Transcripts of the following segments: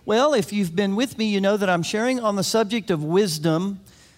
Well, if you've been with me, you know that I'm sharing on the subject of wisdom,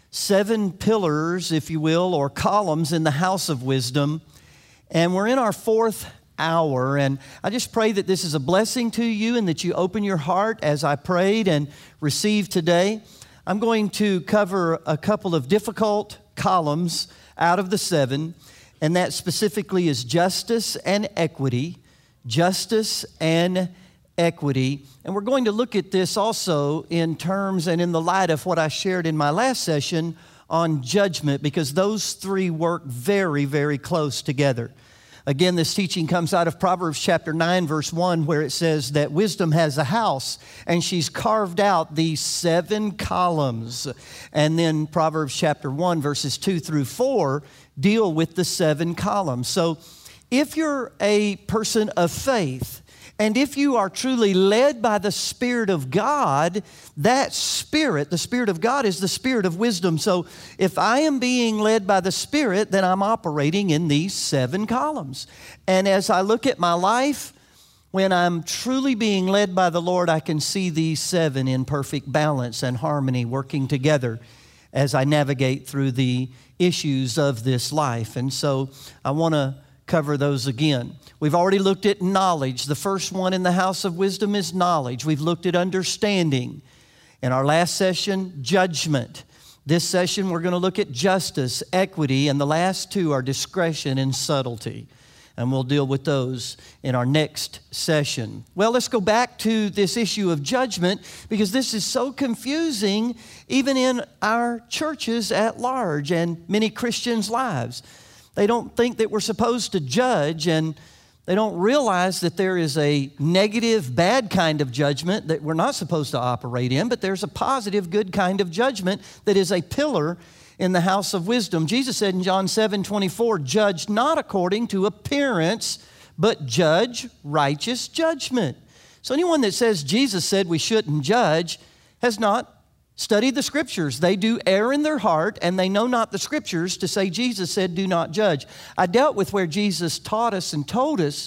7 pillars, if you will, or columns in the house of wisdom. And we're in our 4th hour. And I just pray that this is a blessing to you and that you open your heart as I prayed and received today. I'm going to cover a couple of difficult columns out of the 7, and that specifically is justice and equity. Justice and equity. And we're going to look at this also in terms and in the light of what I shared in my last session on judgment, because those 3 work very, very close together. Again, this teaching comes out of Proverbs chapter 9, verse 1, where it says that wisdom has a house, and she's carved out these 7 columns. And then Proverbs chapter 1, verses 2 through 4 deal with the 7 columns. So if you're a person of faith, and if you are truly led by the Spirit of God, that Spirit, the Spirit of God, is the Spirit of wisdom. So if I am being led by the Spirit, then I'm operating in these 7 columns. And as I look at my life, when I'm truly being led by the Lord, I can see these 7 in perfect balance and harmony working together as I navigate through the issues of this life. And so I want to cover those again. We've already looked at knowledge. The first one in the house of wisdom is knowledge. We've looked at understanding. In our last session, judgment. This session, we're going to look at justice, equity, and the last 2 are discretion and subtlety. And we'll deal with those in our next session. Well, let's go back to this issue of judgment, because this is so confusing even in our churches at large and many Christians' lives. They don't think that we're supposed to judge, and they don't realize that there is a negative, bad kind of judgment that we're not supposed to operate in, but there's a positive, good kind of judgment that is a pillar in the house of wisdom. Jesus said in John 7:24, "Judge not according to appearance, but judge righteous judgment." So anyone that says Jesus said we shouldn't judge has not studied the Scriptures. They do err in their heart, and they know not the Scriptures to say Jesus said, do not judge. I dealt with where Jesus taught us and told us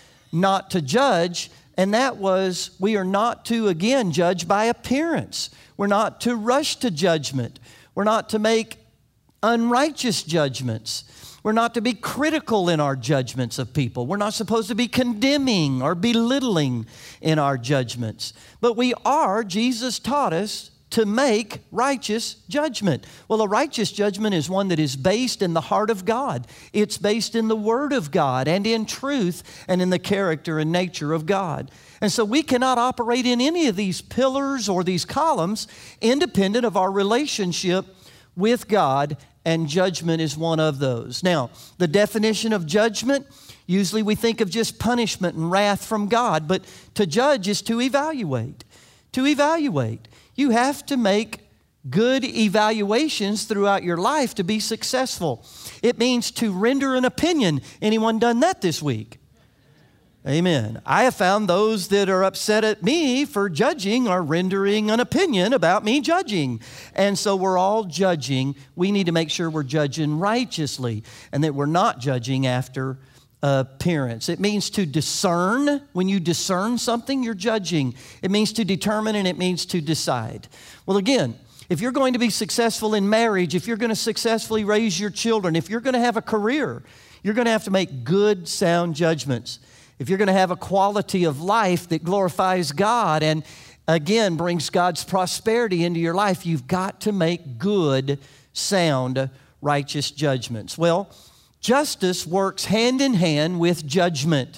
not to judge, and that was we are not to, again, judge by appearance. We're not to rush to judgment. We're not to make unrighteous judgments. We're not to be critical in our judgments of people. We're not supposed to be condemning or belittling in our judgments. But we are, Jesus taught us, to make righteous judgment. Well, a righteous judgment is one that is based in the heart of God. It's based in the Word of God and in truth and in the character and nature of God. And so we cannot operate in any of these pillars or these columns independent of our relationship with God, and judgment is one of those. Now, the definition of judgment, usually we think of just punishment and wrath from God, but to judge is to evaluate. To evaluate. You have to make good evaluations throughout your life to be successful. It means to render an opinion. Anyone done that this week? Amen. I have found those that are upset at me for judging are rendering an opinion about me judging. And so we're all judging. We need to make sure we're judging righteously and that we're not judging after appearance. It means to discern. When you discern something, you're judging. It means to determine, and it means to decide. Well, again, if you're going to be successful in marriage, if you're going to successfully raise your children, if you're going to have a career, you're going to have to make good, sound judgments. If you're going to have a quality of life that glorifies God and, again, brings God's prosperity into your life, you've got to make good, sound, righteous judgments. Well, justice works hand in hand with judgment.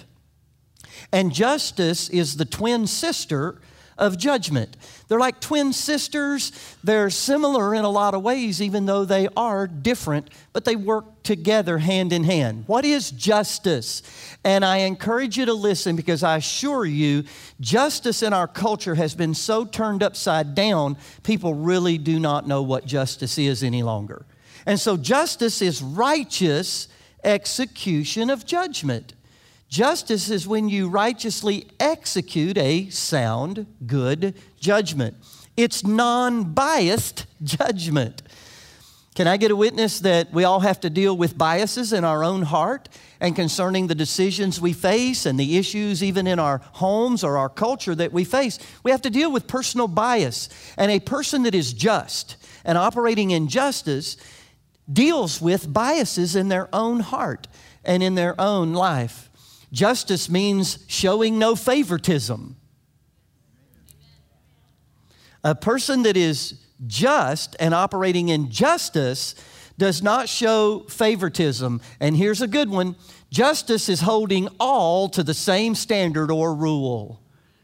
And justice is the twin sister of judgment. They're like twin sisters. They're similar in a lot of ways, even though they are different, but they work together hand in hand. What is justice? And I encourage you to listen, because I assure you, justice in our culture has been so turned upside down, people really do not know what justice is any longer. And so justice is righteous execution of judgment. Justice is when you righteously execute a sound, good judgment. It's non-biased judgment. Can I get a witness that we all have to deal with biases in our own heart and concerning the decisions we face and the issues even in our homes or our culture that we face? We have to deal with personal bias. And a person that is just and operating in justice deals with biases in their own heart and in their own life. Justice means showing no favoritism. A person that is just and operating in justice does not show favoritism. And here's a good one. Justice is holding all to the same standard or rule.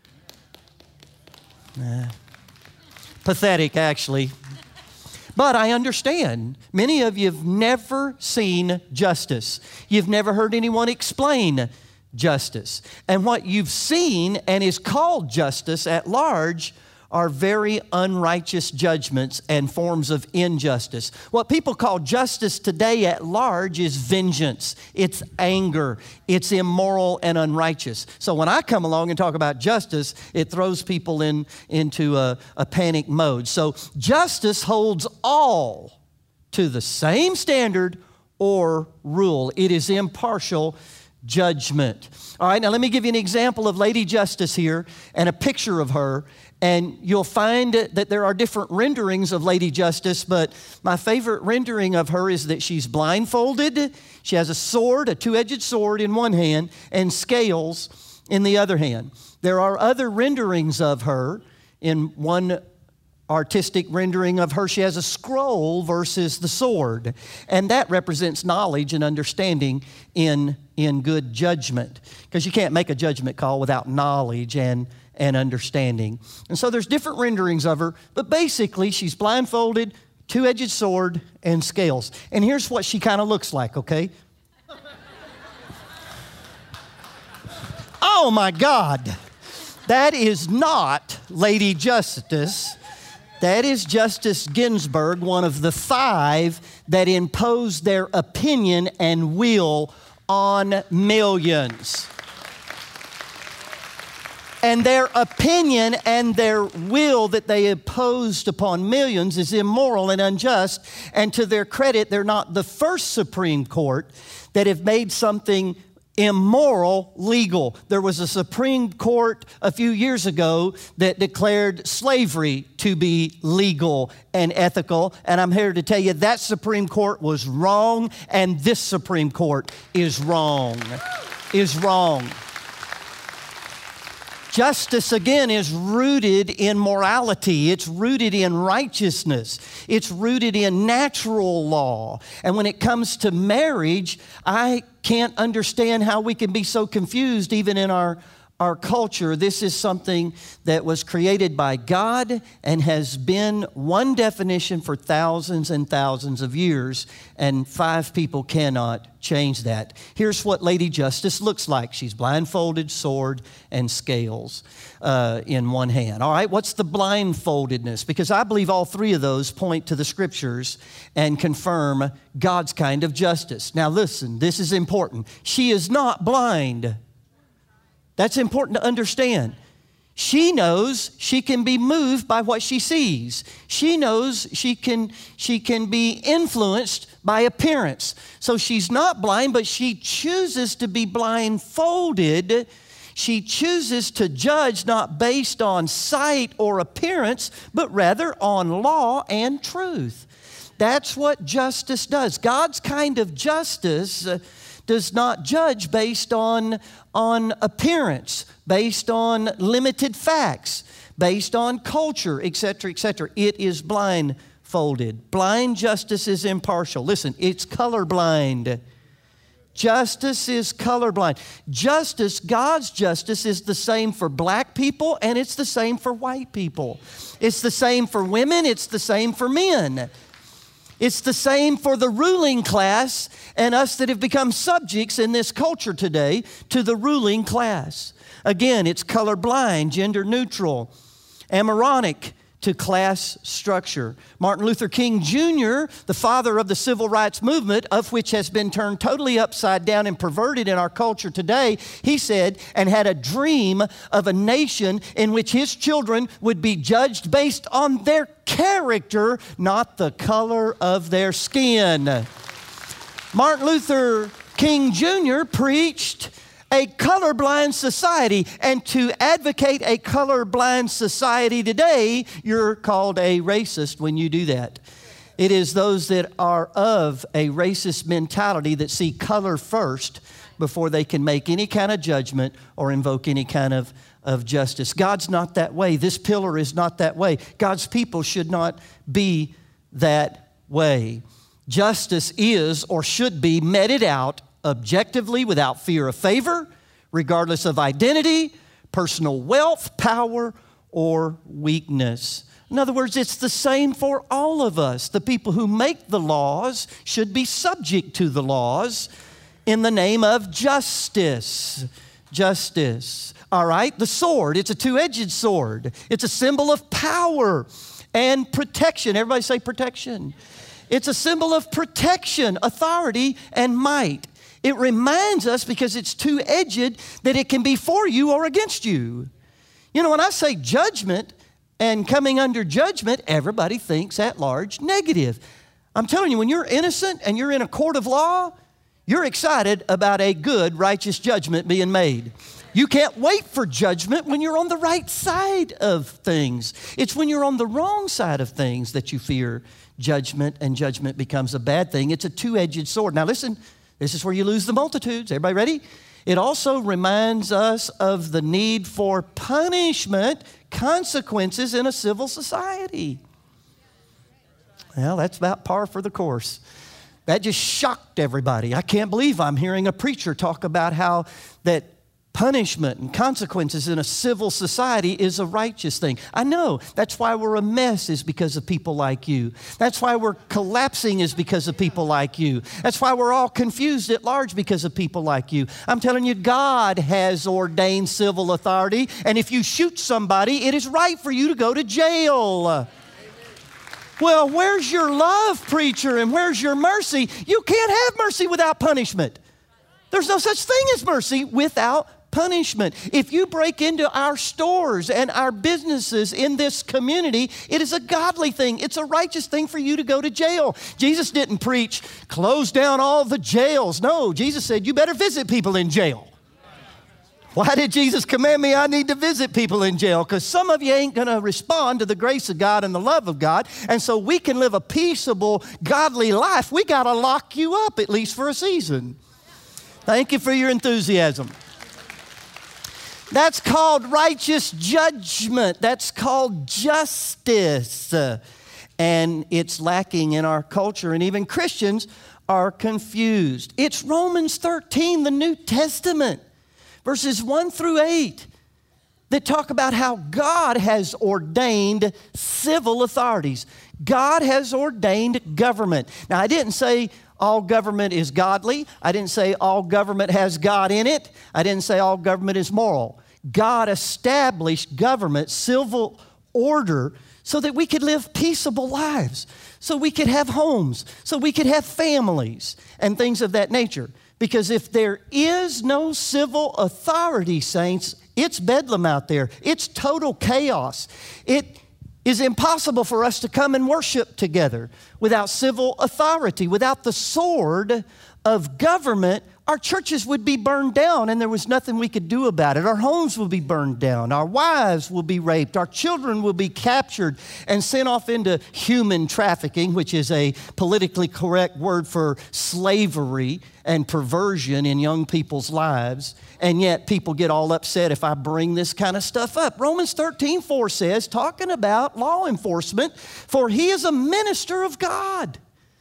Pathetic, actually. But I understand. Many of you have never seen justice. You've never heard anyone explain justice. And what you've seen and is called justice at large are very unrighteous judgments and forms of injustice. What people call justice today at large is vengeance. It's anger. It's immoral and unrighteous. So when I come along and talk about justice, it throws people into a panic mode. So justice holds all to the same standard or rule. It is impartial judgment. All right, now let me give you an example of Lady Justice here and a picture of her. And you'll find that there are different renderings of Lady Justice, but my favorite rendering of her is that she's blindfolded. She has a sword, a two-edged sword in one hand, and scales in the other hand. There are other renderings of her. In one artistic rendering of her, she has a scroll versus the sword. And that represents knowledge and understanding in good judgment. Because you can't make a judgment call without knowledge and understanding. And so there's different renderings of her, but basically she's blindfolded, two-edged sword, and scales. And here's what she kind of looks like, okay? Oh my God, that is not Lady Justice. That is Justice Ginsburg, one of the 5 that imposed their opinion and will on millions. And their opinion and their will that they imposed upon millions is immoral and unjust. And to their credit, they're not the first Supreme Court that have made something immoral legal. There was a Supreme Court a few years ago that declared slavery to be legal and ethical. And I'm here to tell you that Supreme Court was wrong, and this Supreme Court is wrong. Justice, again, is rooted in morality. It's rooted in righteousness. It's rooted in natural law. And when it comes to marriage, I can't understand how we can be so confused even in our culture. This is something that was created by God and has been one definition for thousands and thousands of years, and 5 people cannot change that. Here's what Lady Justice looks like. She's blindfolded, sword, and scales in one hand. All right, what's the blindfoldedness? Because I believe all 3 of those point to the Scriptures and confirm God's kind of justice. Now listen, this is important. She is not blind. That's important to understand. She knows she can be moved by what she sees. She knows she can be influenced by appearance. So she's not blind, but she chooses to be blindfolded. She chooses to judge not based on sight or appearance, but rather on law and truth. That's what justice does. God's kind of justice does not judge based on appearance, based on limited facts, based on culture, etc., etc. It is blindfolded. Blind justice is impartial. Listen, it's colorblind. Justice is colorblind. Justice, God's justice, is the same for black people and it's the same for white people. It's the same for women, it's the same for men. It's the same for the ruling class and us that have become subjects in this culture today to the ruling class. Again, it's colorblind, gender neutral, amaronic, to class structure. Martin Luther King Jr., the father of the civil rights movement, of which has been turned totally upside down and perverted in our culture today, he said, and had a dream of a nation in which his children would be judged based on their character, not the color of their skin. Martin Luther King Jr. preached a colorblind society, and to advocate a colorblind society today, you're called a racist when you do that. It is those that are of a racist mentality that see color first before they can make any kind of judgment or invoke any kind of justice. God's not that way. This pillar is not that way. God's people should not be that way. Justice is or should be meted out objectively without fear of favor, regardless of identity, personal wealth, power, or weakness. In other words, it's the same for all of us. The people who make the laws should be subject to the laws in the name of justice. Justice. All right, the sword, it's a two-edged sword. It's a symbol of power and protection. Everybody say protection. It's a symbol of protection, authority, and might. It reminds us, because it's two-edged, that it can be for you or against you. You know, when I say judgment and coming under judgment, everybody thinks at large negative. I'm telling you, when you're innocent and you're in a court of law, you're excited about a good, righteous judgment being made. You can't wait for judgment when you're on the right side of things. It's when you're on the wrong side of things that you fear judgment, and judgment becomes a bad thing. It's a two-edged sword. Now listen, this is where you lose the multitudes. Everybody ready? It also reminds us of the need for punishment, consequences in a civil society. Well, that's about par for the course. That just shocked everybody. I can't believe I'm hearing a preacher talk about how that punishment and consequences in a civil society is a righteous thing. I know. That's why we're a mess, is because of people like you. That's why we're collapsing, is because of people like you. That's why we're all confused at large, because of people like you. I'm telling you, God has ordained civil authority, and if you shoot somebody, it is right for you to go to jail. Well, where's your love, preacher, and where's your mercy? You can't have mercy without punishment. There's no such thing as mercy without punishment. If you break into our stores and our businesses in this community, it is a godly thing. It's a righteous thing for you to go to jail. Jesus didn't preach, close down all the jails. No, Jesus said, you better visit people in jail. Why did Jesus command me I need to visit people in jail? Because some of you ain't going to respond to the grace of God and the love of God. And so we can live a peaceable, godly life. We got to lock you up, at least for a season. Thank you for your enthusiasm. That's called righteous judgment. That's called justice. And it's lacking in our culture, and even Christians are confused. It's Romans 13, the New Testament, verses 1 through 8, that talk about how God has ordained civil authorities. God has ordained government. Now, I didn't say all government is godly. I didn't say all government has God in it. I didn't say all government is moral. God established government, civil order, so that we could live peaceable lives, so we could have homes, so we could have families, and things of that nature. Because if there is no civil authority, saints, it's bedlam out there. It's total chaos. It is impossible for us to come and worship together without civil authority. Without the sword of government, our churches would be burned down, and there was nothing we could do about it. Our homes will be burned down. Our wives will be raped. Our children will be captured and sent off into human trafficking, which is a politically correct word for slavery and perversion in young people's lives. And yet people get all upset if I bring this kind of stuff up. Romans 13:4 says, talking about law enforcement, for he is a minister of God.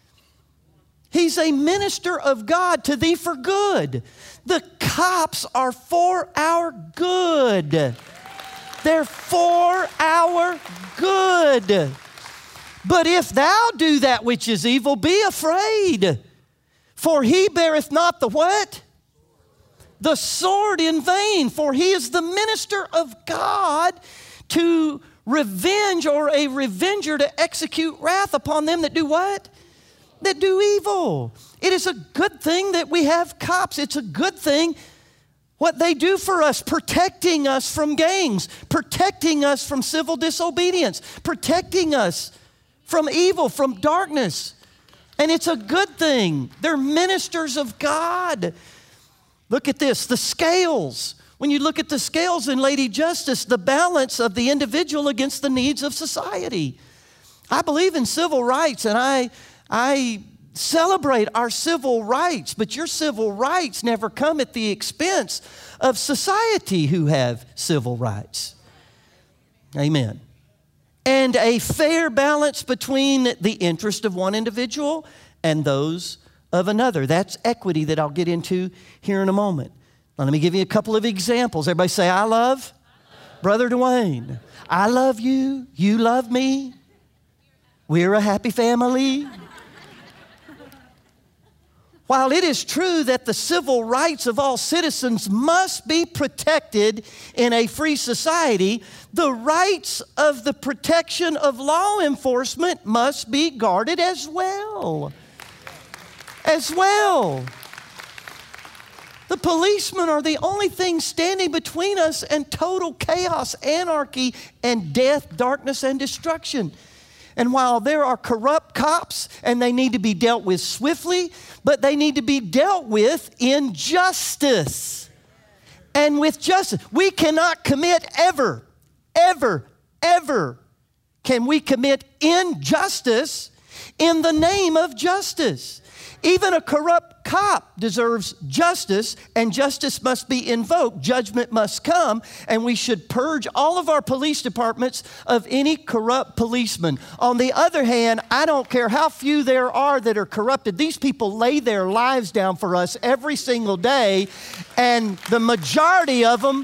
He's a minister of God to thee for good. The cops are for our good. They're for our good. But if thou do that which is evil, be afraid. For he beareth not the what? The sword in vain. For he is the minister of God to revenge or a revenger to execute wrath upon them that do what? That do evil. It is a good thing that we have cops. It's a good thing what they do for us, protecting us from gangs, protecting us from civil disobedience, protecting us from evil, from darkness. And it's a good thing. They're ministers of God. Look at this, the scales. When you look at the scales in Lady Justice, the balance of the individual against the needs of society. I believe in civil rights, and I celebrate our civil rights, but your civil rights never come at the expense of society who have civil rights. Amen. And a fair balance between the interest of one individual and those of another. That's equity that I'll get into here in a moment. Now, let me give you a couple of examples. Everybody say, I love Brother Dwayne. I love you. You love me. We're a happy family. While it is true that the civil rights of all citizens must be protected in a free society, the rights of the protection of law enforcement must be guarded as well. The policemen are the only thing standing between us and total chaos, anarchy, and death, darkness, and destruction. And while there are corrupt cops and they need to be dealt with swiftly, but they need to be dealt with in justice. And with justice, we cannot commit ever can we commit injustice in the name of justice. Even a corrupt cop deserves justice, and justice must be invoked. Judgment must come, and we should purge all of our police departments of any corrupt policeman. On the other hand, I don't care how few there are that are corrupted. These people lay their lives down for us every single day, and the majority of them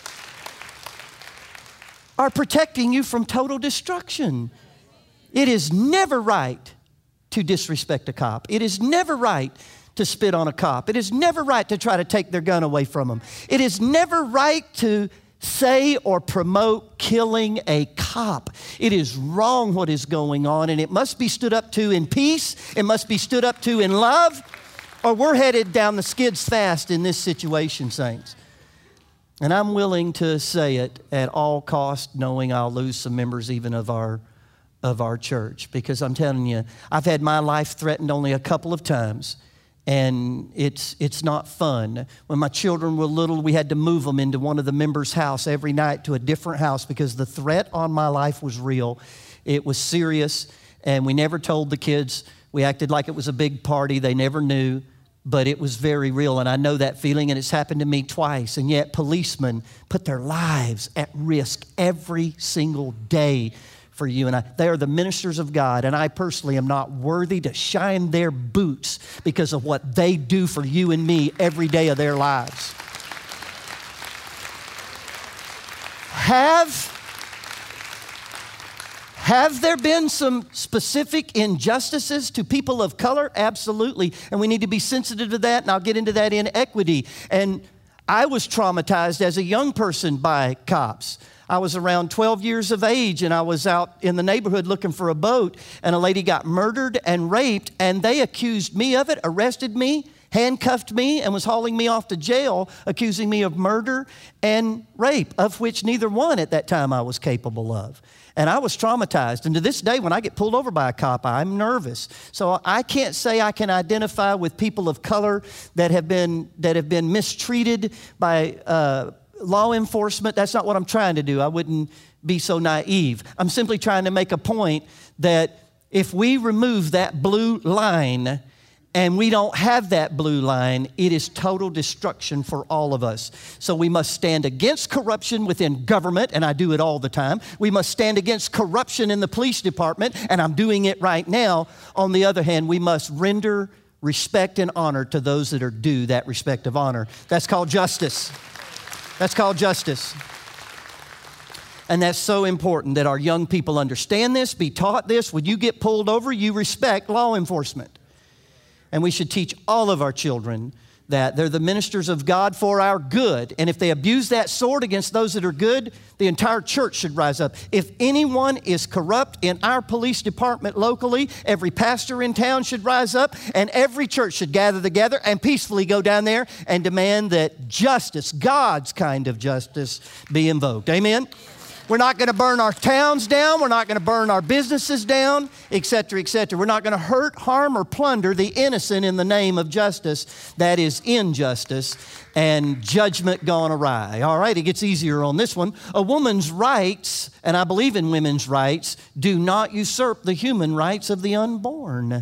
are protecting you from total destruction. It is never right to disrespect a cop. It is never right to spit on a cop. It is never right to try to take their gun away from them. It is never right to say or promote killing a cop. It is wrong what is going on, and it must be stood up to in peace. It must be stood up to in love, or we're headed down the skids fast in this situation, saints. And I'm willing to say it at all cost, knowing I'll lose some members even of our church, because I'm telling you, I've had my life threatened only a couple of times, and it's not fun. When my children were little, we had to move them into one of the members' house every night to a different house because the threat on my life was real. It was serious, and we never told the kids. We acted like it was a big party. They never knew, but it was very real, and I know that feeling, and it's happened to me twice, and yet policemen put their lives at risk every single day for you and I. They are the ministers of God, and I personally am not worthy to shine their boots because of what they do for you and me every day of their lives. Have there been some specific injustices to people of color? Absolutely, and we need to be sensitive to that, and I'll get into that in equity. And I was traumatized as a young person by cops. I was around 12 years of age, and I was out in the neighborhood looking for a boat, and a lady got murdered and raped, and they accused me of it, arrested me, handcuffed me, and was hauling me off to jail, accusing me of murder and rape, of which neither one at that time I was capable of. And I was traumatized. And to this day, when I get pulled over by a cop, I'm nervous. So I can't say I can identify with people of color that have been mistreated by law enforcement. That's not what I'm trying to do. I wouldn't be so naive. I'm simply trying to make a point that if we remove that blue line and we don't have that blue line, it is total destruction for all of us. So we must stand against corruption within government, and I do it all the time. We must stand against corruption in the police department, and I'm doing it right now. On the other hand, we must render respect and honor to those that are due that respect of honor. That's called justice. That's called justice. And that's so important that our young people understand this, be taught this. When you get pulled over, you respect law enforcement. And we should teach all of our children that. They're the ministers of God for our good. And if they abuse that sword against those that are good, the entire church should rise up. If anyone is corrupt in our police department locally, every pastor in town should rise up, and every church should gather together and peacefully go down there and demand that justice, God's kind of justice, be invoked. Amen? We're not going to burn our towns down. We're not going to burn our businesses down, et cetera, et cetera. We're not going to hurt, harm, or plunder the innocent in the name of justice. That is injustice and judgment gone awry. All right, it gets easier on this one. A woman's rights, and I believe in women's rights, do not usurp the human rights of the unborn.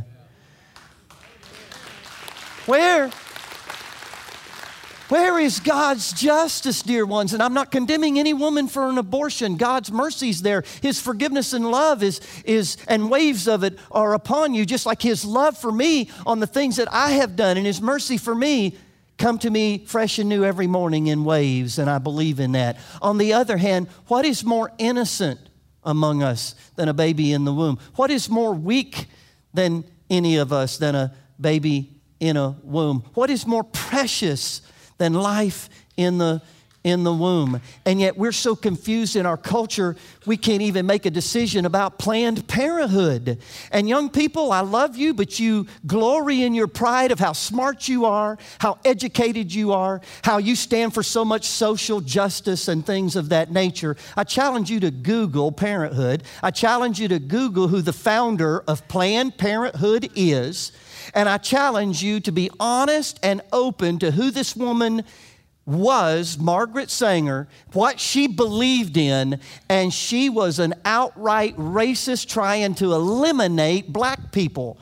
Where is God's justice, dear ones? And I'm not condemning any woman for an abortion. God's mercy's there. His forgiveness and love is and waves of it are upon you, just like His love for me on the things that I have done and His mercy for me come to me fresh and new every morning in waves, and I believe in that. On the other hand, what is more innocent among us than a baby in the womb? What is more weak than any of us than a baby in a womb? What is more precious than life in the womb? And yet we're so confused in our culture, we can't even make a decision about Planned Parenthood. And young people, I love you, but you glory in your pride of how smart you are, how educated you are, how you stand for so much social justice and things of that nature. I challenge you to Google parenthood. I challenge you to Google who the founder of Planned Parenthood is. And I challenge you to be honest and open to who this woman was, Margaret Sanger, what she believed in, and she was an outright racist trying to eliminate black people.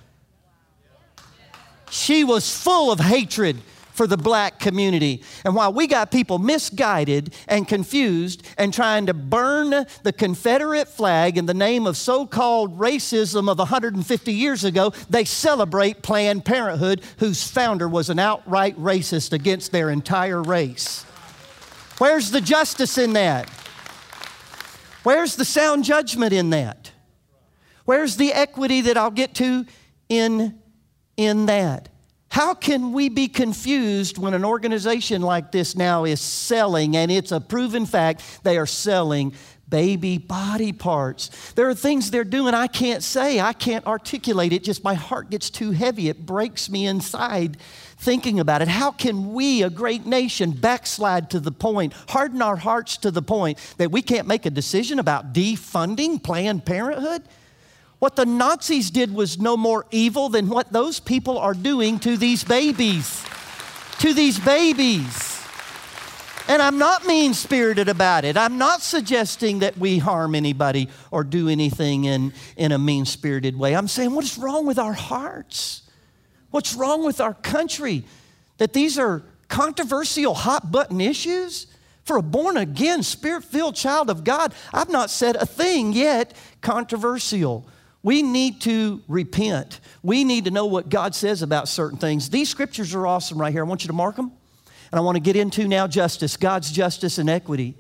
She was full of hatred for the black community. And while we got people misguided and confused and trying to burn the Confederate flag in the name of so-called racism of 150 years ago, they celebrate Planned Parenthood, whose founder was an outright racist against their entire race. Where's the justice in that? Where's the sound judgment in that? Where's the equity that I'll get to in that? How can we be confused when an organization like this now is selling, and it's a proven fact, they are selling baby body parts? There are things they're doing I can't say, I can't articulate it, just my heart gets too heavy. It breaks me inside thinking about it. How can we, a great nation, backslide to the point, harden our hearts to the point that we can't make a decision about defunding Planned Parenthood? What the Nazis did was no more evil than what those people are doing to these babies. To these babies. And I'm not mean-spirited about it. I'm not suggesting that we harm anybody or do anything in a mean-spirited way. I'm saying, what is wrong with our hearts? What's wrong with our country? That these are controversial, hot-button issues? For a born-again, spirit-filled child of God, I've not said a thing yet controversial. We need to repent. We need to know what God says about certain things. These scriptures are awesome right here. I want you to mark them. And I want to get into now justice, God's justice and equity.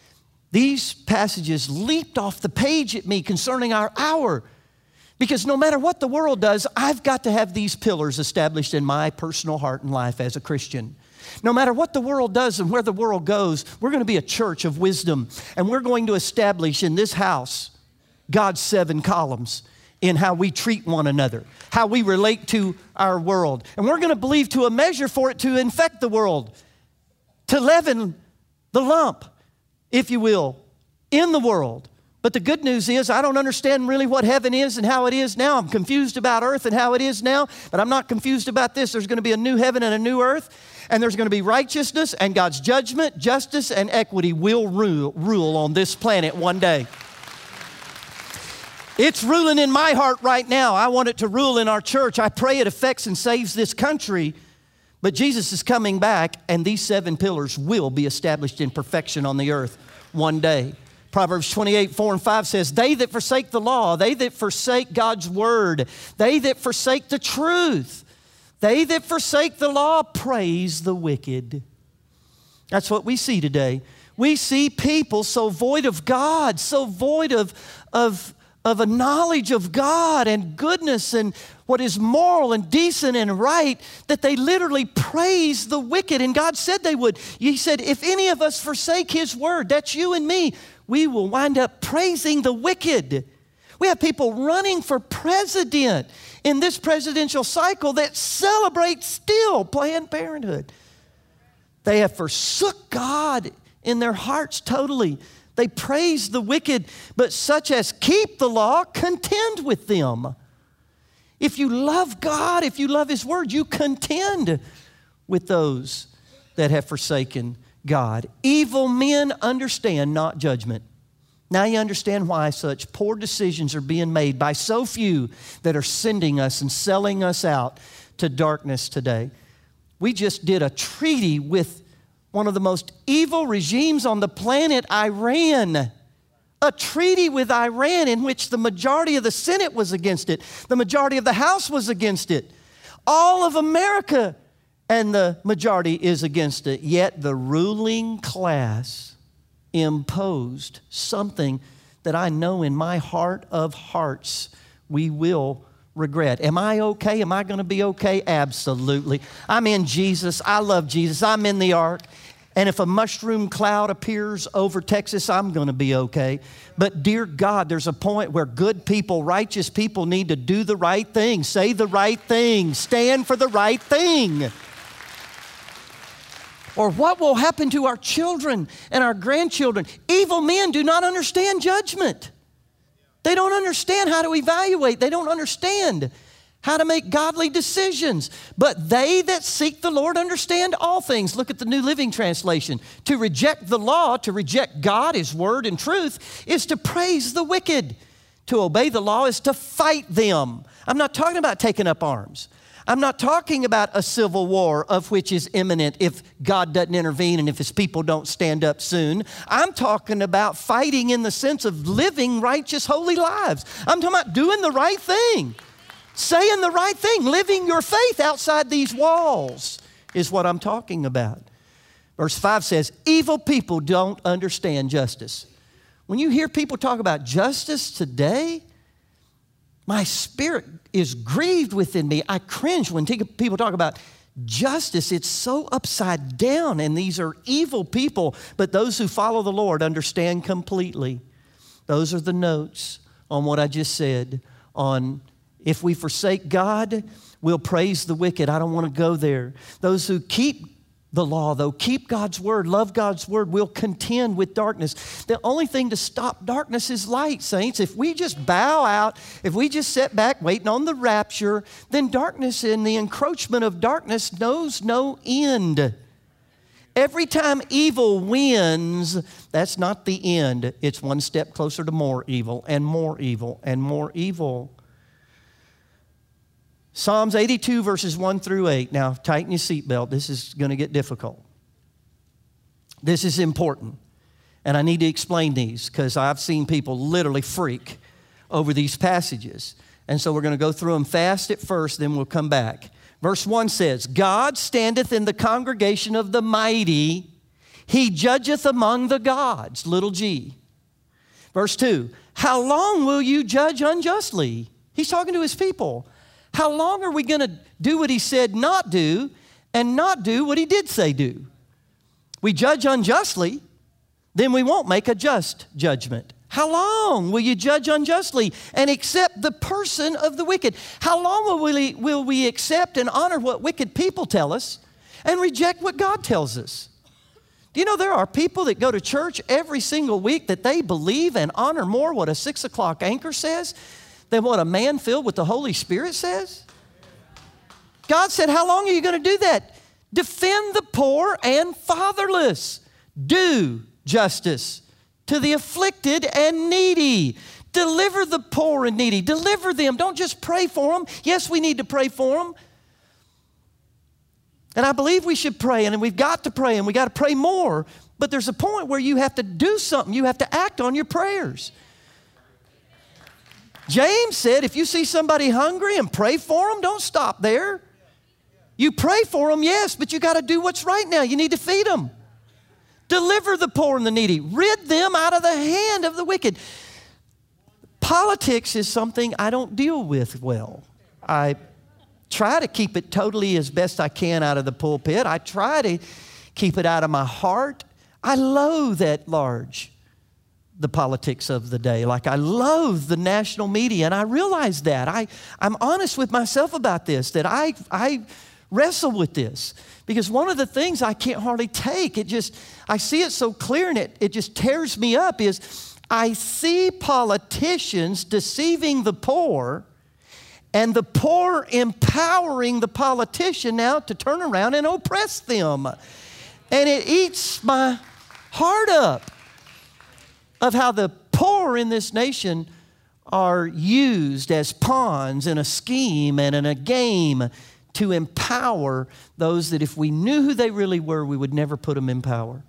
These passages leaped off the page at me concerning our hour. Because no matter what the world does, I've got to have these pillars established in my personal heart and life as a Christian. No matter what the world does and where the world goes, we're going to be a church of wisdom. And we're going to establish in this house God's 7 columns in how we treat one another, how we relate to our world. And we're going to believe to a measure for it to infect the world, to leaven the lump, if you will, in the world. But the good news is I don't understand really what heaven is and how it is now. I'm confused about earth and how it is now, but I'm not confused about this. There's going to be a new heaven and a new earth, and there's going to be righteousness, and God's judgment, justice, and equity will rule on this planet one day. It's ruling in my heart right now. I want it to rule in our church. I pray it affects and saves this country. But Jesus is coming back, and these 7 pillars will be established in perfection on the earth one day. Proverbs 28:4-5 says, they that forsake the law, they that forsake God's word, they that forsake the truth, they that forsake the law praise the wicked. That's what we see today. We see people so void of God, so void of of a knowledge of God and goodness and what is moral and decent and right, that they literally praise the wicked. And God said they would. He said, if any of us forsake His word, that's you and me, we will wind up praising the wicked. We have people running for president in this presidential cycle that celebrate still Planned Parenthood. They have forsook God in their hearts totally. They praise the wicked, but such as keep the law, contend with them. If you love God, if you love His word, you contend with those that have forsaken God. Evil men understand not judgment. Now you understand why such poor decisions are being made by so few that are sending us and selling us out to darkness today. We just did a treaty with one of the most evil regimes on the planet, Iran. A treaty with Iran in which the majority of the Senate was against it. The majority of the House was against it. All of America and the majority is against it. Yet the ruling class imposed something that I know in my heart of hearts we will regret. Am I okay? Am I going to be okay? Absolutely. I'm in Jesus. I love Jesus. I'm in the ark. And if a mushroom cloud appears over Texas, I'm going to be okay. But dear God, there's a point where good people, righteous people need to do the right thing, say the right thing, stand for the right thing. Or what will happen to our children and our grandchildren? Evil men do not understand judgment. They don't understand how to evaluate. They don't understand how to make godly decisions. But they that seek the Lord understand all things. Look at the New Living Translation. To reject the law, to reject God, His word and truth, is to praise the wicked. To obey the law is to fight them. I'm not talking about taking up arms. I'm not talking about a civil war of which is imminent if God doesn't intervene and if His people don't stand up soon. I'm talking about fighting in the sense of living righteous, holy lives. I'm talking about doing the right thing, saying the right thing, living your faith outside these walls is what I'm talking about. Verse 5 says, evil people don't understand justice. When you hear people talk about justice today, my spirit is grieved within me. I cringe when people talk about justice. It's so upside down, and these are evil people. But those who follow the Lord understand completely. Those are the notes on what I just said on if we forsake God, we'll praise the wicked. I don't want to go there. Those who keep the law, though, keep God's word, love God's word, will contend with darkness. The only thing to stop darkness is light, saints. If we just bow out, if we just sit back waiting on the rapture, then darkness and the encroachment of darkness knows no end. Every time evil wins, that's not the end. It's one step closer to more evil and more evil and more evil. Psalms 82 verses 1 through 8. Now, tighten your seatbelt. This is going to get difficult. This is important. And I need to explain these because I've seen people literally freak over these passages. And so we're going to go through them fast at first, then we'll come back. Verse 1 says, God standeth in the congregation of the mighty. He judgeth among the gods, little g. Verse 2, how long will you judge unjustly? He's talking to his people. How long are we going to do what He said not do and not do what He did say do? We judge unjustly, then we won't make a just judgment. How long will you judge unjustly and accept the person of the wicked? How long will we accept and honor what wicked people tell us and reject what God tells us? Do you know there are people that go to church every single week that they believe and honor more what a 6 o'clock anchor says than what a man filled with the Holy Spirit says? God said, how long are you going to do that? Defend the poor and fatherless. Do justice to the afflicted and needy. Deliver the poor and needy. Deliver them. Don't just pray for them. Yes, we need to pray for them. And I believe we should pray, and we've got to pray, and we got to pray more. But there's a point where you have to do something. You have to act on your prayers. James said, if you see somebody hungry and pray for them, don't stop there. You pray for them, yes, but you got to do what's right now. You need to feed them. Deliver the poor and the needy. Rid them out of the hand of the wicked. Politics is something I don't deal with well. I try to keep it totally as best I can out of the pulpit. I try to keep it out of my heart. I loathe at large the politics of the day. Like I loathe the national media, and I realize that. I'm honest with myself about this, that I wrestle with this. Because one of the things I can't hardly take, I see it so clear and it just tears me up, is I see politicians deceiving the poor and the poor empowering the politician now to turn around and oppress them. And it eats my heart up of how the poor in this nation are used as pawns in a scheme and in a game to empower those that if we knew who they really were, we would never put them in power.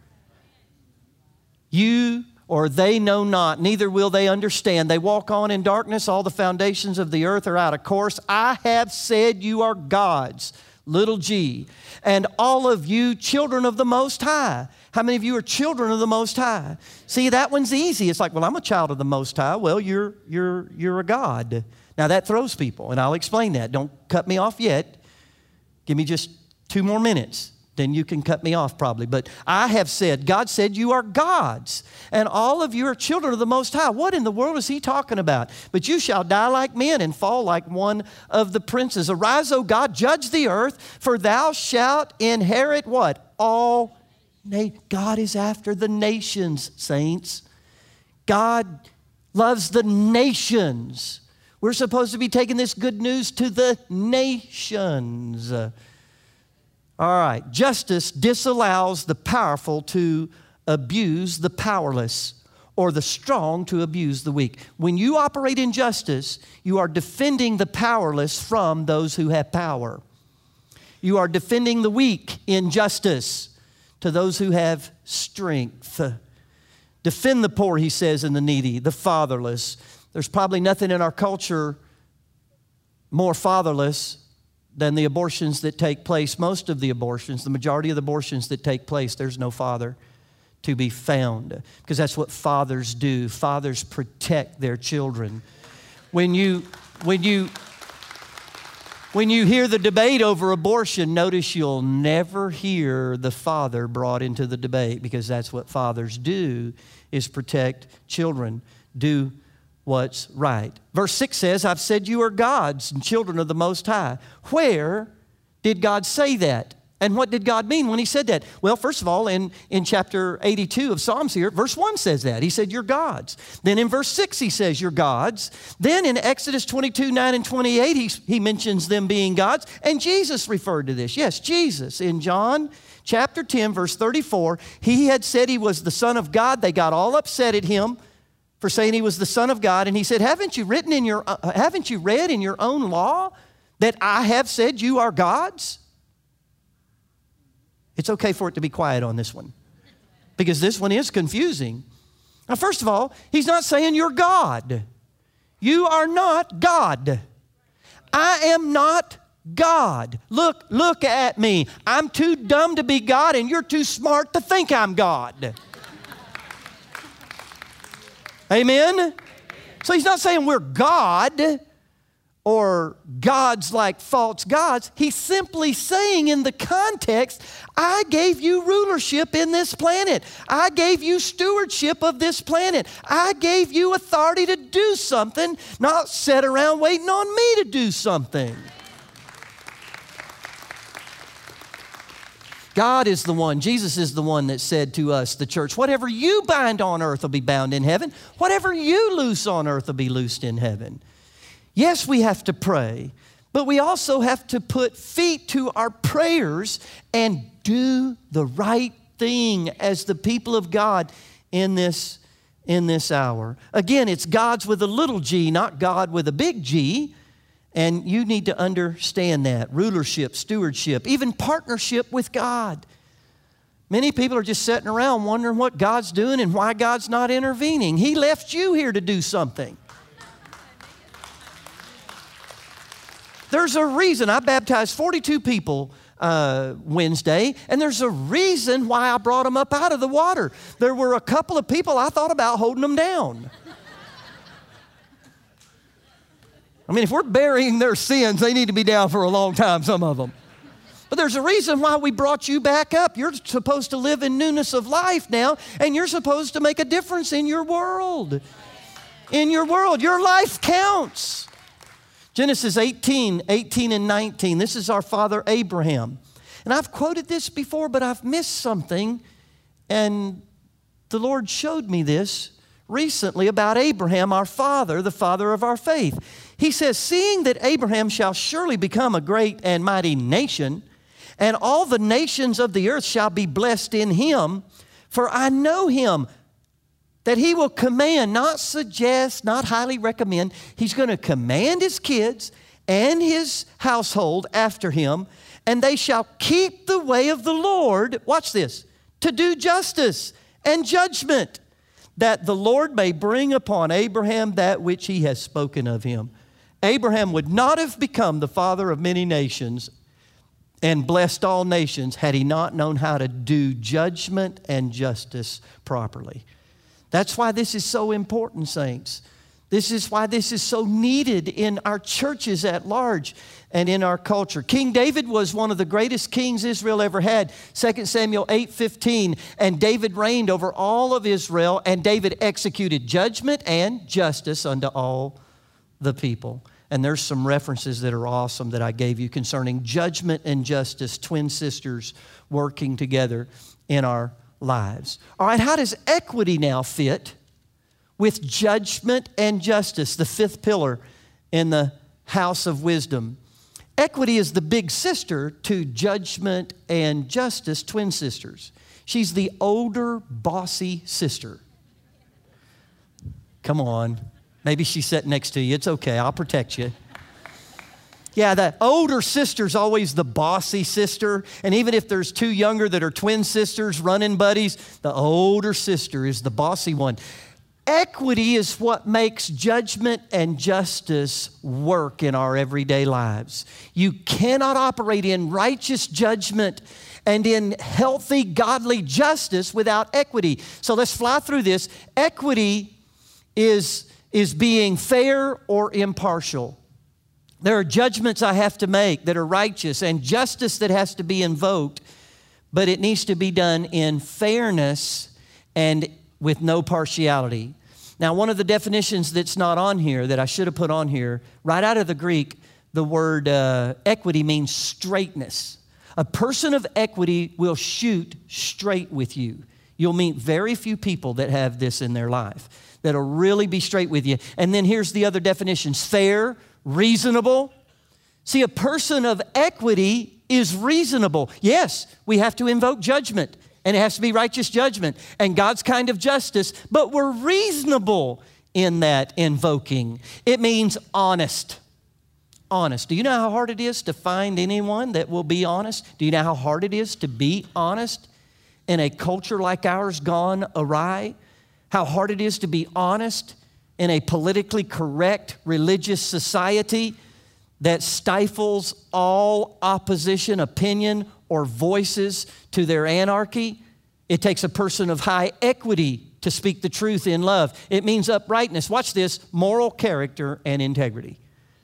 You or they know not, neither will they understand. They walk on in darkness, all the foundations of the earth are out of course. I have said you are gods, little g, and all of you children of the Most High. How many of you are children of the Most High? See, that one's easy. It's like, well, I'm a child of the Most High. Well, you're a God. Now that throws people, and I'll explain that. Don't cut me off yet. Give me just 2 more minutes. Then you can cut me off probably. But I have said, God said you are gods, and all of you are children of the Most High. What in the world is he talking about? But you shall die like men and fall like one of the princes. Arise, O God, judge the earth, for thou shalt inherit what? All. God is after the nations, saints. God loves the nations. We're supposed to be taking this good news to the nations. All right, justice disallows the powerful to abuse the powerless, or the strong to abuse the weak. When you operate in justice, you are defending the powerless from those who have power. You are defending the weak in justice to those who have strength. Defend the poor, he says, and the needy, the fatherless. There's probably nothing in our culture more fatherless than the abortions that take place. Most of the abortions, the majority of the abortions that take place, there's no father to be found, because that's what fathers do. Fathers protect their children. When you hear the debate over abortion, notice you'll never hear the father brought into the debate, because that's what fathers do, is protect children. Do what's right. Verse 6 says, I've said you are gods and children of the Most High. Where did God say that? And what did God mean when he said that? Well, first of all, in chapter 82 of Psalms here, verse 1 says that. He said, you're gods. Then in verse 6, he says, you're gods. Then in Exodus 22, 9 and 28, he mentions them being gods. And Jesus referred to this. Yes, Jesus. In John chapter 10, verse 34, he had said he was the Son of God. They got all upset at him for saying he was the Son of God. And he said, haven't you read in your own law that I have said you are gods? It's okay for it to be quiet on this one, because this one is confusing. Now, first of all, he's not saying you're God. You are not God. I am not God. Look at me. I'm too dumb to be God, and you're too smart to think I'm God. Amen? So he's not saying we're God, or gods like false gods. He's simply saying in the context, I gave you rulership in this planet. I gave you stewardship of this planet. I gave you authority to do something, not sit around waiting on me to do something. God is the one, Jesus is the one that said to us, the church, whatever you bind on earth will be bound in heaven. Whatever you loose on earth will be loosed in heaven. Yes, we have to pray, but we also have to put feet to our prayers and do the right thing as the people of God in this hour. Again, it's God's with a little g, not God with a big G. And you need to understand that. Rulership, stewardship, even partnership with God. Many people are just sitting around wondering what God's doing and why God's not intervening. He left you here to do something. There's a reason. I baptized 42 people Wednesday, and there's a reason why I brought them up out of the water. There were a couple of people I thought about holding them down. I mean, if we're burying their sins, they need to be down for a long time, some of them. But there's a reason why we brought you back up. You're supposed to live in newness of life now, and you're supposed to make a difference in your world. In your world, your life counts. Genesis 18 and 19. This is our father Abraham. And I've quoted this before, but I've missed something. And the Lord showed me this recently about Abraham, our father, the father of our faith. He says, seeing that Abraham shall surely become a great and mighty nation, and all the nations of the earth shall be blessed in him, for I know him, that he will command, not suggest, not highly recommend. He's going to command his kids and his household after him, and they shall keep the way of the Lord, watch this, to do justice and judgment, that the Lord may bring upon Abraham that which he has spoken of him. Abraham would not have become the father of many nations and blessed all nations had he not known how to do judgment and justice properly. That's why this is so important, saints. This is why this is so needed in our churches at large and in our culture. King David was one of the greatest kings Israel ever had. 2 Samuel 8:15, and David reigned over all of Israel, and David executed judgment and justice unto all the people. And there's some references that are awesome that I gave you concerning judgment and justice, twin sisters working together in our lives. All right, how does equity now fit with judgment and justice, the fifth pillar in the house of wisdom? Equity is the big sister to judgment and justice, twin sisters. She's the older, bossy sister. Come on. Maybe she's sitting next to you. It's okay. I'll protect you. Yeah, the older sister's always the bossy sister. And even if there's two younger that are twin sisters, running buddies, the older sister is the bossy one. Equity is what makes judgment and justice work in our everyday lives. You cannot operate in righteous judgment and in healthy, godly justice without equity. So let's fly through this. Equity is being fair or impartial. There are judgments I have to make that are righteous and justice that has to be invoked, but it needs to be done in fairness and with no partiality. Now, one of the definitions that's not on here that I should have put on here, right out of the Greek, the word equity means straightness. A person of equity will shoot straight with you. You'll meet very few people that have this in their life, that'll really be straight with you. And then here's the other definitions: fair, reasonable. See, a person of equity is reasonable. Yes, we have to invoke judgment, and it has to be righteous judgment and God's kind of justice, but we're reasonable in that invoking. It means honest. Honest. Do you know how hard it is to find anyone that will be honest? Do you know how hard it is to be honest in a culture like ours gone awry? How hard it is to be honest in a politically correct religious society that stifles all opposition, opinion, or voices to their anarchy. It takes a person of high equity to speak the truth in love. It means uprightness. Watch this: moral character and integrity.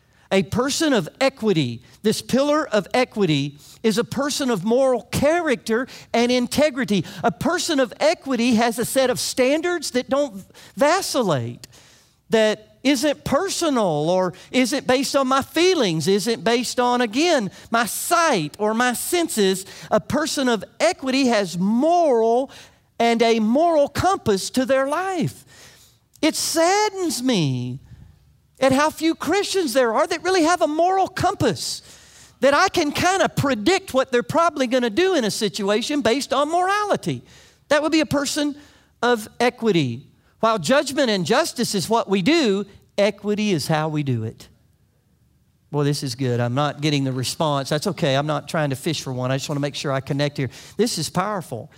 A person of equity, this pillar of equity, is a person of moral character and integrity. A person of equity has a set of standards that don't vacillate, that isn't personal or isn't based on my feelings, isn't based on, again, my sight or my senses. A person of equity has moral and a moral compass to their life. It saddens me at how few Christians there are that really have a moral compass, that I can kind of predict what they're probably going to do in a situation based on morality. That would be a person of equity. While judgment and justice is what we do, equity is how we do it. Boy, this is good. I'm not getting the response. That's okay. I'm not trying to fish for one. I just want to make sure I connect here. This is powerful.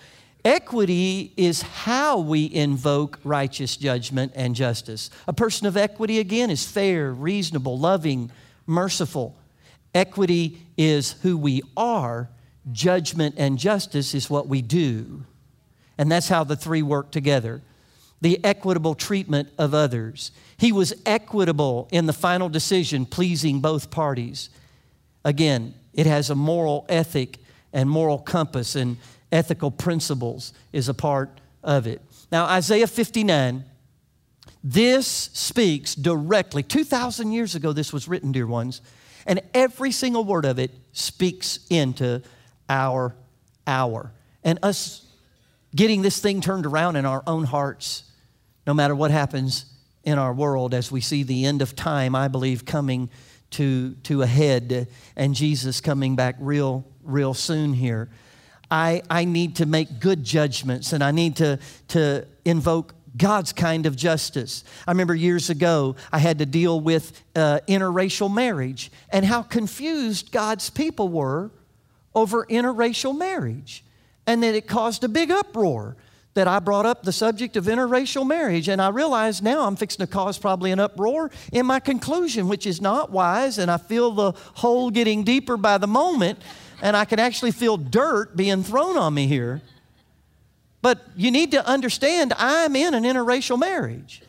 Equity is how we invoke righteous judgment and justice. A person of equity, again, is fair, reasonable, loving, merciful. Equity is who we are. Judgment and justice is what we do. And that's how the three work together. the equitable treatment of others. He was equitable in the final decision, pleasing both parties. Again, it has a moral ethic and moral compass, and ethical principles is a part of it. Now, Isaiah 59, this speaks directly. 2,000 years ago, this was written, dear ones, and every single word of it speaks into our hour. And us getting this thing turned around in our own hearts, no matter what happens in our world as we see the end of time, I believe, coming to a head, and Jesus coming back real soon here. I need to make good judgments, and I need to invoke God's kind of justice. I remember years ago, I had to deal with interracial marriage and how confused God's people were over interracial marriage, and that it caused a big uproar that I brought up the subject of interracial marriage. And I realize now I'm fixing to cause probably an uproar in my conclusion, which is not wise, and I feel the hole getting deeper by the moment, and I can actually feel dirt being thrown on me here. But you need to understand, I'm in an interracial marriage.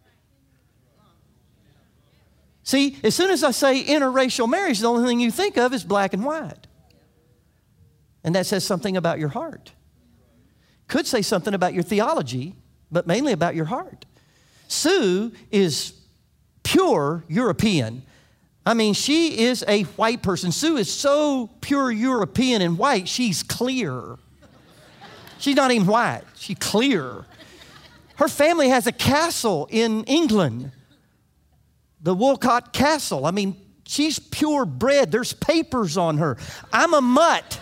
See, as soon as I say interracial marriage, the only thing you think of is black and white. And that says something about your heart. Could say something about your theology, but mainly about your heart. Sue is pure European. I mean, she is a white person. Sue is so pure European and white, she's clear. She's not even white, she's clear. Her family has a castle in England, the Wolcott Castle. I mean, she's purebred. There's papers on her. I'm a mutt.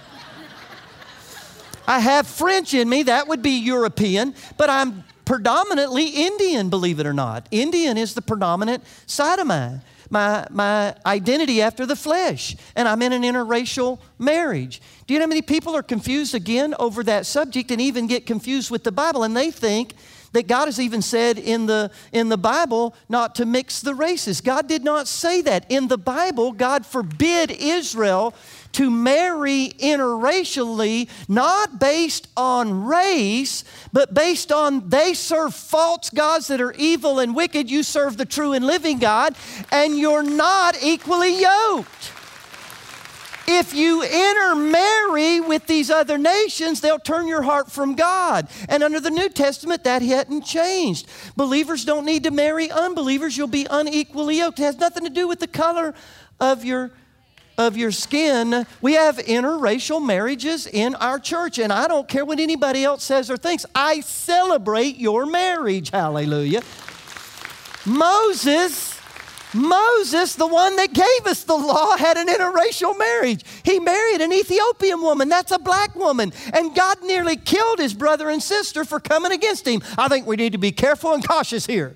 I have French in me, that would be European, but I'm predominantly Indian, believe it or not. Indian is the predominant side of my identity after the flesh, and I'm in an interracial marriage. Do you know how many people are confused again over that subject and even get confused with the Bible, and they think that God has even said in the Bible not to mix the races. God did not say that. In the Bible, God forbid Israel to marry interracially, not based on race, but based on they serve false gods that are evil and wicked. You serve the true and living God, and you're not equally yoked. If you intermarry with these other nations, they'll turn your heart from God. And under the New Testament, that hadn't changed. Believers don't need to marry unbelievers. You'll be unequally yoked. It has nothing to do with the color of your skin. We have interracial marriages in our church, and I don't care what anybody else says or thinks. I celebrate your marriage. Hallelujah. Moses, the one that gave us the law, had an interracial marriage. He married an Ethiopian woman. That's a black woman. And God nearly killed his brother and sister for coming against him. I think we need to be careful and cautious here.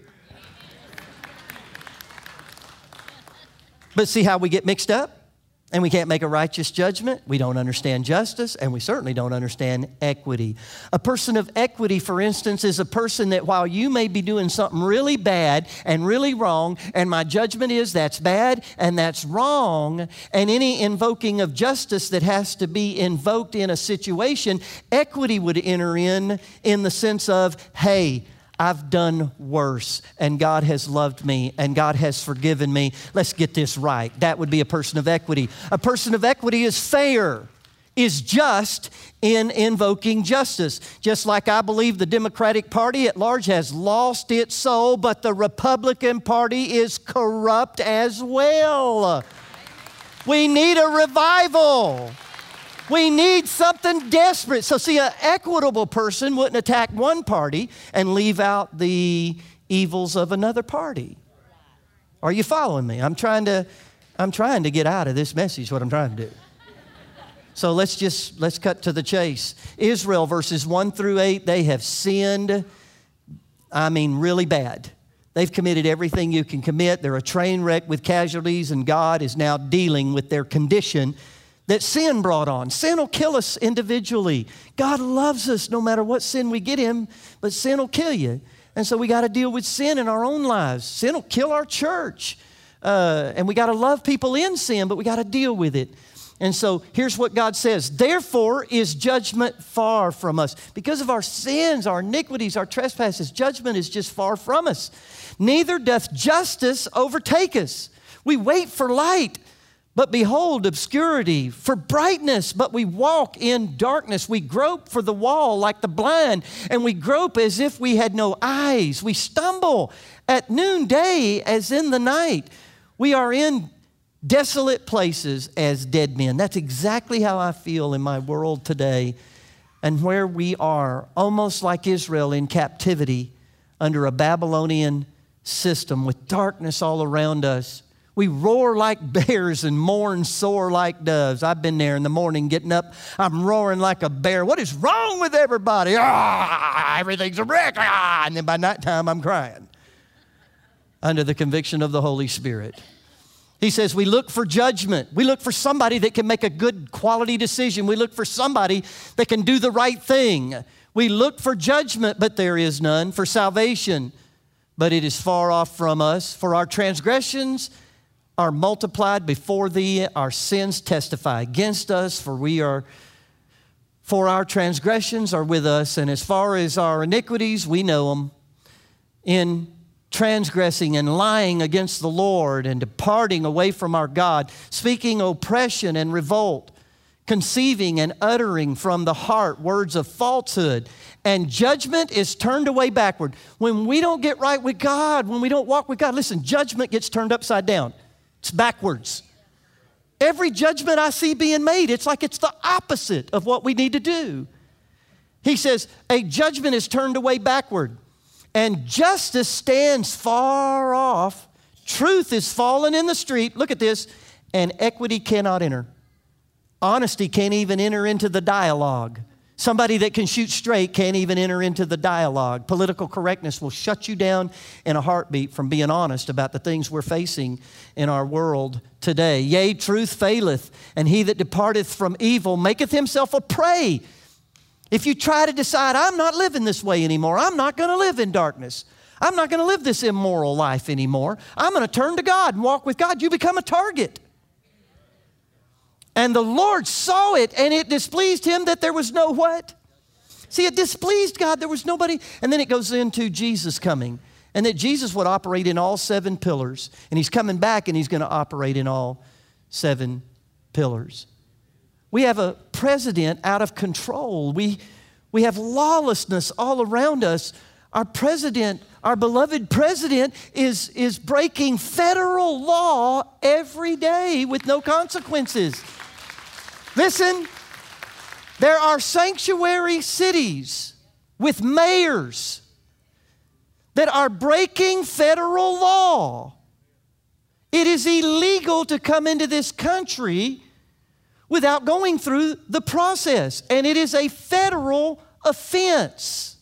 But see how we get mixed up? And we can't make a righteous judgment. We don't understand justice, and we certainly don't understand equity. A person of equity, for instance, is a person that while you may be doing something really bad and really wrong, and my judgment is that's bad and that's wrong, and any invoking of justice that has to be invoked in a situation, equity would enter in the sense of, hey, I've done worse, and God has loved me, and God has forgiven me. Let's get this right. That would be a person of equity. A person of equity is fair, is just in invoking justice. Just like I believe the Democratic Party at large has lost its soul, but the Republican Party is corrupt as well. We need a revival. We need something desperate. So see, an equitable person wouldn't attack one party and leave out the evils of another party. Are you following me? I'm trying to get out of this message, what I'm trying to do. So let's cut to the chase. Israel, verses 1 through 8, they have sinned, really bad. They've committed everything you can commit. They're a train wreck with casualties, and God is now dealing with their condition that sin brought on. Sin will kill us individually. God loves us no matter what sin we get in, but sin will kill you. And so we got to deal with sin in our own lives. Sin will kill our church. And we got to love people in sin, but we got to deal with it. And so here's what God says. Therefore is judgment far from us. Because of our sins, our iniquities, our trespasses, judgment is just far from us. Neither doth justice overtake us. We wait for light, but behold obscurity, for brightness, but we walk in darkness. We grope for the wall like the blind, and we grope as if we had no eyes. We stumble at noonday as in the night. We are in desolate places as dead men. That's exactly how I feel in my world today, and where we are, almost like Israel in captivity under a Babylonian system with darkness all around us. We roar like bears and mourn sore like doves. I've been there in the morning getting up. I'm roaring like a bear. What is wrong with everybody? Everything's a wreck. And then by nighttime, I'm crying under the conviction of the Holy Spirit. He says we look for judgment. We look for somebody that can make a good quality decision. We look for somebody that can do the right thing. We look for judgment, but there is none. For salvation, but it is far off from us. For our transgressions are multiplied before thee. Our sins testify against us. For our transgressions are with us. And as far as our iniquities, we know them. In transgressing and lying against the Lord and departing away from our God, speaking oppression and revolt, conceiving and uttering from the heart words of falsehood, and judgment is turned away backward. When we don't get right with God, when we don't walk with God, listen, judgment gets turned upside down. It's backwards. Every judgment I see being made, it's like it's the opposite of what we need to do. He says, a judgment is turned away backward. And justice stands far off. Truth is fallen in the street. Look at this. And equity cannot enter. Honesty can't even enter into the dialogue. Somebody that can shoot straight can't even enter into the dialogue. Political correctness will shut you down in a heartbeat from being honest about the things we're facing in our world today. Yea, truth faileth, and he that departeth from evil maketh himself a prey. If you try to decide, I'm not living this way anymore, I'm not going to live in darkness, I'm not going to live this immoral life anymore, I'm going to turn to God and walk with God, you become a target. And the Lord saw it, and it displeased him that there was no what? See, it displeased God. There was nobody. And then it goes into Jesus coming, and that Jesus would operate in all 7 pillars. And he's coming back, and he's going to operate in all 7 pillars. We have a president out of control. We have lawlessness all around us. Our president, our beloved president, is breaking federal law every day with no consequences. Listen, there are sanctuary cities with mayors that are breaking federal law. It is illegal to come into this country without going through the process, and it is a federal offense.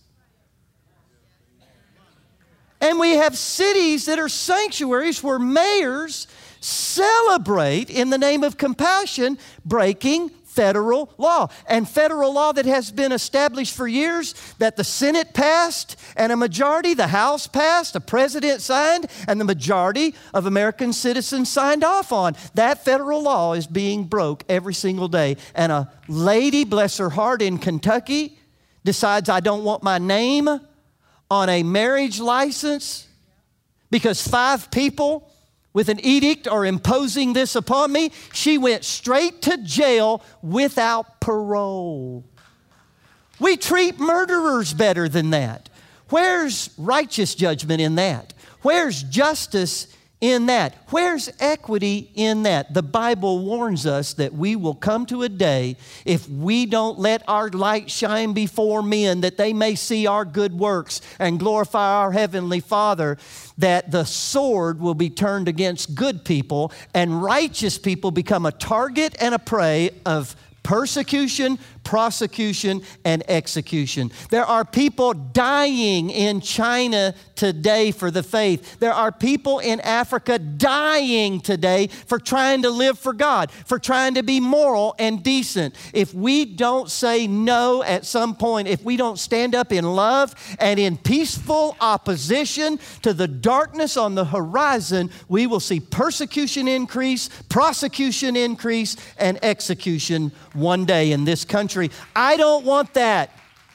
And we have cities that are sanctuaries where mayors celebrate in the name of compassion breaking federal law. And federal law that has been established for years, that the Senate passed and a majority, the House passed, the President signed, and the majority of American citizens signed off on. That federal law is being broke every single day. And a lady, bless her heart, in Kentucky decides, I don't want my name on a marriage license because 5 people with an edict are imposing this upon me. She went straight to jail without parole. We treat murderers better than that. Where's righteous judgment in that? Where's justice in that? Where's equity in that? The Bible warns us that we will come to a day, if we don't let our light shine before men, that they may see our good works and glorify our Heavenly Father, that the sword will be turned against good people, and righteous people become a target and a prey of persecution, prosecution, and execution. There are people dying in China today for the faith. There are people in Africa dying today for trying to live for God, for trying to be moral and decent. If we don't say no at some point, if we don't stand up in love and in peaceful opposition to the darkness on the horizon, we will see persecution increase, prosecution increase, and execution one day in this country. I don't want that.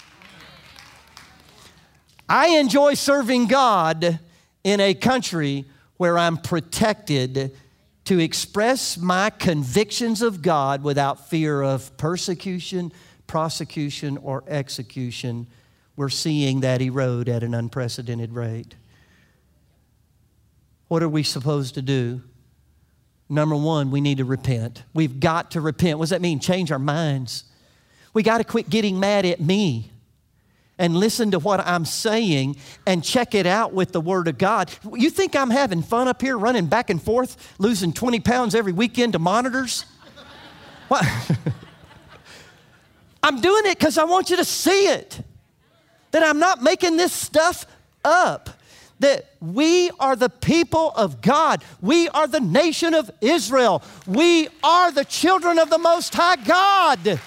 I enjoy serving God in a country where I'm protected to express my convictions of God without fear of persecution, prosecution, or execution. We're seeing that erode at an unprecedented rate. What are we supposed to do? Number one, we need to repent. We've got to repent. What does that mean? Change our minds. We got to quit getting mad at me and listen to what I'm saying and check it out with the Word of God. You think I'm having fun up here running back and forth, losing 20 pounds every weekend to monitors? What? I'm doing it because I want you to see it, that I'm not making this stuff up, that we are the people of God. We are the nation of Israel. We are the children of the Most High God.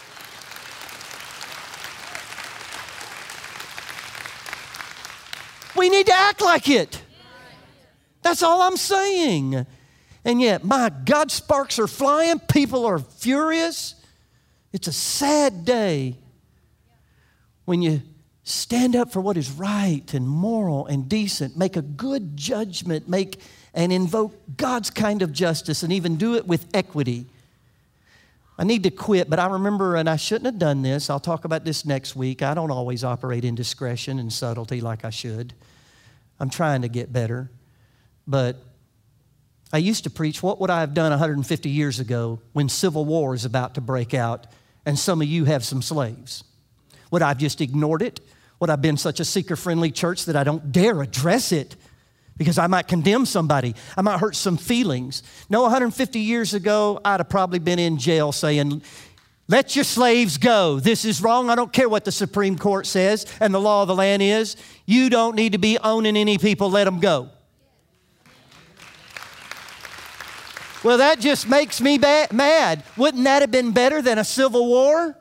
We need to act like it. That's all I'm saying. And yet, my God, sparks are flying. People are furious. It's a sad day when you stand up for what is right and moral and decent, make a good judgment, make and invoke God's kind of justice, and even do it with equity. I need to quit, but I remember, and I shouldn't have done this. I'll talk about this next week. I don't always operate in discretion and subtlety like I should. I'm trying to get better. But I used to preach, what would I have done 150 years ago when civil war is about to break out and some of you have some slaves? Would I have just ignored it? Would I have been such a seeker-friendly church that I don't dare address it because I might condemn somebody? I might hurt some feelings. No, 150 years ago, I'd have probably been in jail saying, let your slaves go. This is wrong. I don't care what the Supreme Court says and the law of the land is. You don't need to be owning any people. Let them go. Well, that just makes me mad. Wouldn't that have been better than a civil war?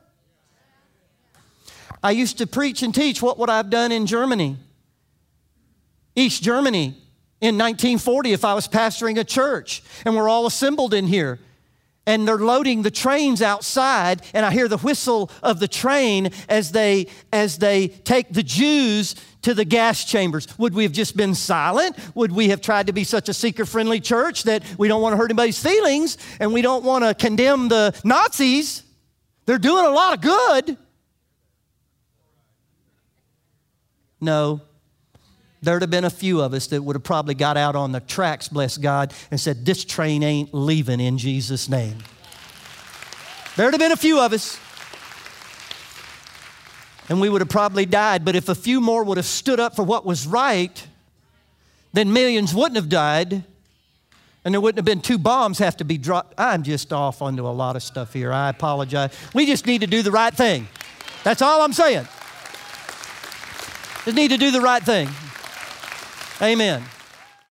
I used to preach and teach, what would I have done in Germany? East Germany in 1940 if I was pastoring a church and we're all assembled in here. And they're loading the trains outside, and I hear the whistle of the train as they take the Jews to the gas chambers. Would we have just been silent? Would we have tried to be such a seeker-friendly church that we don't want to hurt anybody's feelings and we don't want to condemn the Nazis? They're doing a lot of good. No. There'd have been a few of us that would have probably got out on the tracks, bless God, and said, this train ain't leaving in Jesus' name. There'd have been a few of us. And we would have probably died. But if a few more would have stood up for what was right, then millions wouldn't have died. And there wouldn't have been 2 bombs have to be dropped. I'm just off onto a lot of stuff here. I apologize. We just need to do the right thing. That's all I'm saying. Just need to do the right thing. Amen.